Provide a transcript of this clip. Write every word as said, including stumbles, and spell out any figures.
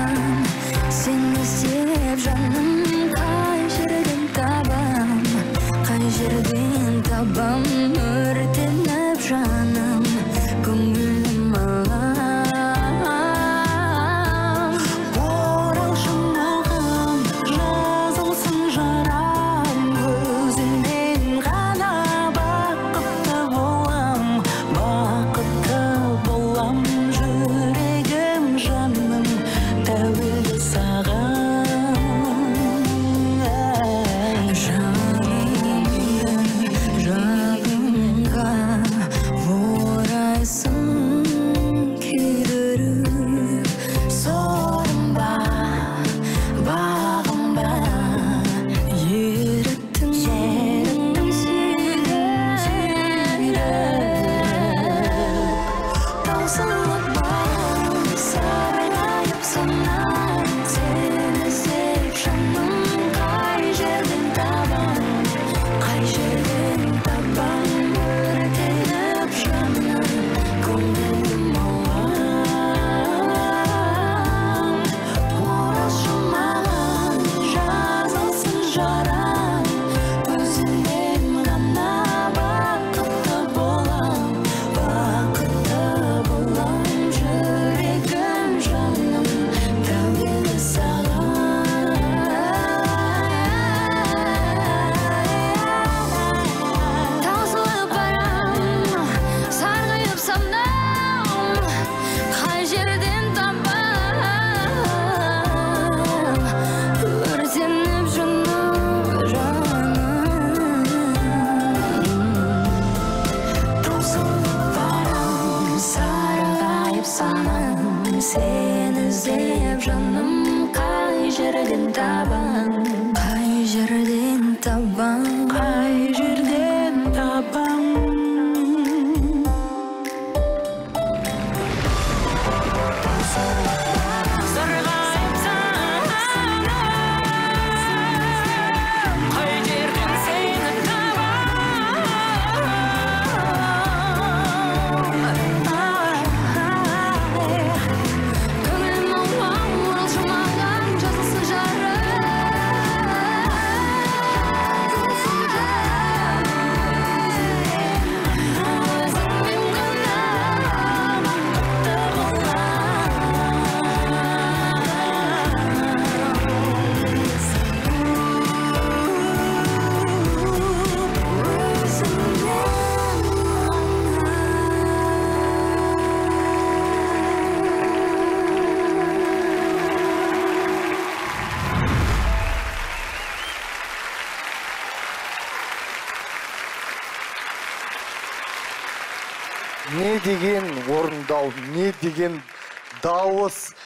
табам, сені іздеп жаным, қай жерден табам, қай жерден табам, өртеніп жаным, көңілім алам. Оралшы маған, жазылсын жарам, өзіңмен ғана бақытты болам, бақытты болам, жүрегім жаным тәуелді саған. Жанымға орайсың күйдіріп, сорымба, бағымба, еріттің сүйдіріп. Таусылып барам, сарғайып санам, сені іздеп жаным, қай жерден табам, қай жерден табам, өртеніп жаным, көңілім алам. Оралшы маған, жазылсын жарам, өзіңмен ғана бақытты болам, бақытты болам, жүрегім жаным тәуелді саған. Таусылып барам, сарғайып санам, қай жерден табам, өртеніп жаным, жаным. Таусылып барам, сарғайып санам, сені іздеп жаным, қай жерден табам, қай жерден табам, қай жерден табам. Сарғайып санам, қай жерден сені көңілім алам, оралшы маған, жазылсын Не деген орындау, не деген дауыс.